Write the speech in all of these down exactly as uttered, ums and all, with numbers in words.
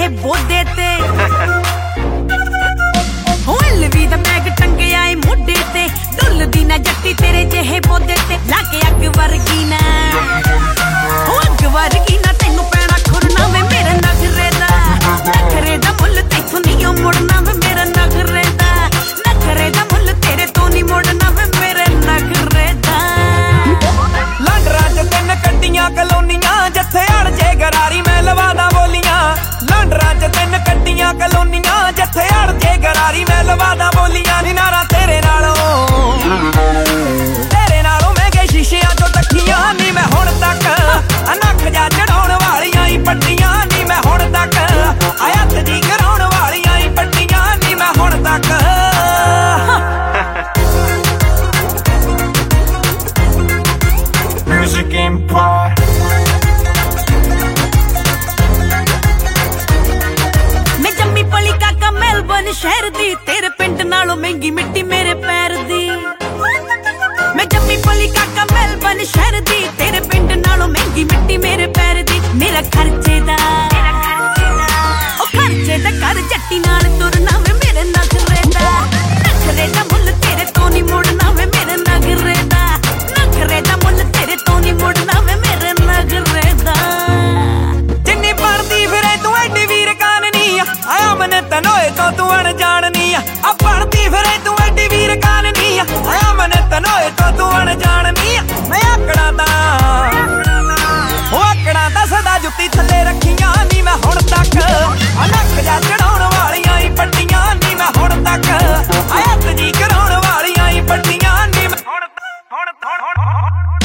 ਜਿਹੇ ਬੋਦੇ ਤੇ ਹੁਲਵੀ ਦਾ ਬੈਗ ਟੰਗਿਆ ਏ ਮੋਢੇ ਤੇ ਡੁੱਲਦੀ ਨਾ ਜੱਟੀ ਤੇਰੇ ਜਿਹੇ ਬੋਦੇ ਤੇ ਲਾ ਕੇ ਅੱਗ ਵਰਗੀ ਨਾ ਅੱਗ ਵਰਗੀ ਨਾ ਤੈਨੂੰ ਪੈਣਾ ਖੁਰਨਾ ਵੇ ਮੇਰੇ ਨਖਰੇ ਦਾ ਨਖਰੇ ਦਾ ਮੁੱਲ ਤੈਥੋਂ ਨਹੀਂ ਮੁੜਨਾ ਵੇ ਮੇਰੇ ਨਖਰੇ ਦਾ ਨਖਰੇ ਦਾ ਮੁੱਲ ਤੇਰੇ ਤੋਂ ਨਹੀਂ ਮੁੜਨਾ ਵੇ ਮੇਰੇ ਨਖਰੇ ਦਾ ਲਾਂਡਰਾਂ ਚ ਤਿੰਨ ਕੱਟੀਆਂ ਕਲੋਨੀਆਂ ਜਿੱਥੇ ਅੜ ਜੇ ਗਰਾਰੀ ਮੈਂ ਲਵਾਦਾ ਬੋਲੀਆਂ ਲਾਂਡਰਾਂ ਚ ਤਿੰਨ ਕੱਟੀਆਂ ਕਲੋਨੀਆਂ ਜਿੱਥੇ ਅੜ ਜੇ ਗਰਾਰੀ ਮੈਂ ਲਵਾਦਾ ਬੋਲੀਆਂ ਨੀ ਨਾਰਾ ਤੇਰੇ ਨਾਲੋਂ ਤੇਰੇ ਨਾਲੋਂ ਮਹਿੰਗੇ ਸ਼ੀਸ਼ਿਆਂ ਚੋਂ ਤੱਕੀਆਂ ਨੀ ਮੈਂ ਹੁਣ ਤੱਕ ਨੱਕ ਜਾ ਚੜਾਉਣ ਵਾਲੀਆਂ ਹੀ ਪੱਟੀਆਂ ਨੀ ਮੈਂ ਹੁਣ ਤੱਕ ਹੱਥ ਜੀ ਕਰਾਉਣ ਵਾਲੀਆਂ ਹੀ ਪੱਟੀਆਂ ਨੀ ਮੈਂ ਹੁਣ ਤੱਕ Music Empire ਮੈਂ ਜੰਮੀ ਪਲੀ ਕਾਕਾ ਮੈਲਬਨ ਸ਼ਹਿਰ ਦੀ ਤੇਰੇ ਪਿੰਡ ਨਾਲੋਂ ਮਹਿੰਗੀ ਮਿੱਟੀ ਮੇਰੇ ਪੈਰ ਦੀ ਮੈਂ ਜੰਮੀ ਪਲੀ ਕਾਕਾ ਮੈਲਬਨ ਸ਼ਹਿਰ ਦੀ ਤੇਰੇ ਪਿੰਡ ਨਾਲੋਂ ਮਹਿੰਗੀ ਮਿੱਟੀ ਮੇਰੇ ਪੈਰ ਦੀ ਮੇਰਾ ਖਰਚੇ ਦਾ ਉਹ ਖਰਚੇ ਦਾ ਕਰ ਜੱਟੀ ਨਾਲ ਤੁਰਨਾ ਵੇ ਮੇਰੇ ਨਖਰੇ ਦਾ ਨਖਰੇ ਦਾ ਮੁੱਲ ਤੇਰੇ ਤੋਂ ਨਹੀਂ ਮੁੜਨਾ ਵੇ ਮੇਰੇ ਨਖਰੇ ਦਾ ਨਖਰੇ ਦਾ ਮੁੱਲ ਤੇਰੇ ਤੋਂ ਨਹੀਂ ਮੁੜਨਾ ਵੇ ਮੇਰੇ ਨਖਰੇ ਦਾ ਜਿੰਨੀ ਪੜਦੀ ਫਿਰੇ ਤੂੰ ਐਡੀ ਵੀਰ ਕਾਨਨੀ ਆਇਆ ਮਨ ਤਨੋਏ ਤੋਂ ਤੂੰ ਅਣਜਾਣਨੀ ਆ ਪੜਦੀ ਫਿਰੇ ਤੂੰ ਐਡੀ ਵੀਰ ਕਾਨਨੀ ਆਇਆ ਮਨ ਤਨੋਏ ਤੋਂ ਤੂੰ ਅਣਜਾਣਨੀ ਮੈਂ ਆਕੜਾਂ ਦਾ ਉਹ ਆਕੜਾਂ ਦਾ ਸਦਾ ਜੁੱਤੀ ਥੱਲੇ ਰੱਖੀਆਂ ਨੀ ਮੈਂ ਹੁਣ ਤੱਕ ਨੱਕ ਜਾ ਚੜਾਉਣ ਵਾਲੀਆਂ ਹੀ ਪੱਟੀਆਂ ਨੀ ਮੈਂ ਹੁਣ ਤੱਕ ਹੱਥ ਜੀ ਕਰਾਉਣ ਵਾਲੀਆਂ ਹੀ ਪੱਟੀਆਂ ਨੀ ਮੈਂ ਹੁਣ ਹੁਣ ਹੁਣ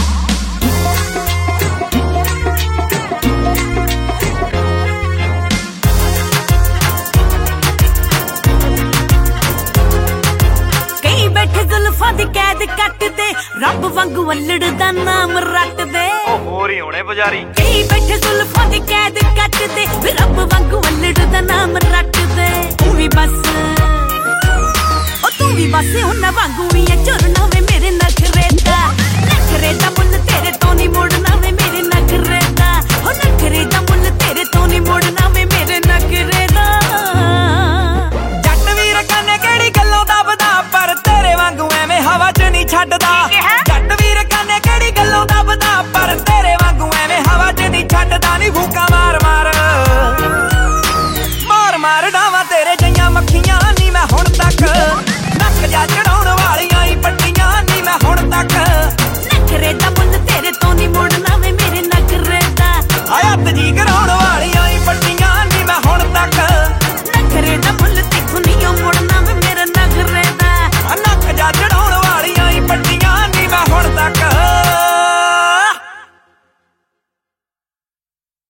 ਕਈ ਬੈਠੇ ਜ਼ੁਲਫਾਂ ਦੀ ਕੈਦ ਕੱਟਦੇ ਰੱਬ ਵਾਂਗੂ ਅਲੜ ਦਾ ਨਾਮ ਰੱਟਦੇ ਉਹ ਹੋਰ ਹੀ ਹੋਣੇ ਪੁਜਾਰੀ ਕਈ ਬੈਠੇ ਜ਼ੁਲਫਾਂ ਦੀ ਕੈਦ ਕੱਟਦੇ ਵੀ ਰੱਬ ਵਾਂਗੂ ਅਲੜ ਦਾ ਨਾਮ ਰੱਟਦੇ ਤੂੰ ਵੀ ਬਸ ਉਹ ਤੂੰ ਵੀ ਬਸ ਉਹਨਾਂ ਵਾਂਗੂ ਹੀ ਚੁਰਨਾ ਵੇ ਮੇਰੇ ਨਖਰੇ ਦਾ ਨਖਰੇ ਦਾ ਮੁੱਲ ਤੇਰੇ ਤੋਂ ਨਹੀਂ ਮੁੜਨਾ ਵੇ